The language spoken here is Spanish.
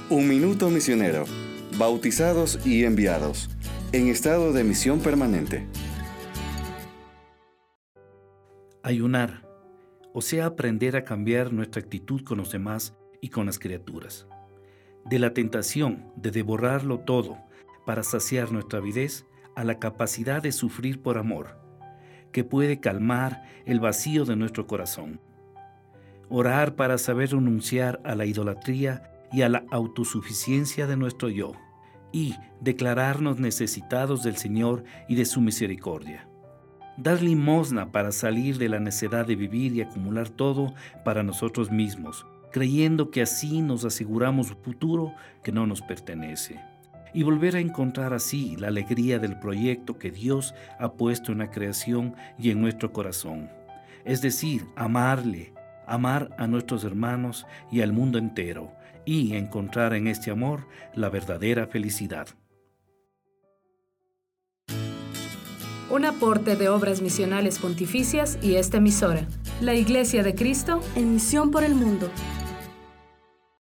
Un minuto misionero. Bautizados y enviados. En estado de misión permanente. Ayunar, o sea, aprender a cambiar nuestra actitud con los demás y con las criaturas. De la tentación de devorarlo todo para saciar nuestra avidez a la capacidad de sufrir por amor, que puede calmar el vacío de nuestro corazón. Orar para saber renunciar a la idolatría y a la autosuficiencia de nuestro yo, y declararnos necesitados del Señor y de su misericordia. Dar limosna para salir de la necedad de vivir y acumular todo para nosotros mismos, creyendo que así nos aseguramos un futuro que no nos pertenece. Y volver a encontrar así la alegría del proyecto que Dios ha puesto en la creación y en nuestro corazón. Es decir, amarle, amar a nuestros hermanos y al mundo entero, y encontrar en este amor la verdadera felicidad. Un aporte de Obras Misionales Pontificias y esta emisora, la Iglesia de Cristo en misión por el mundo.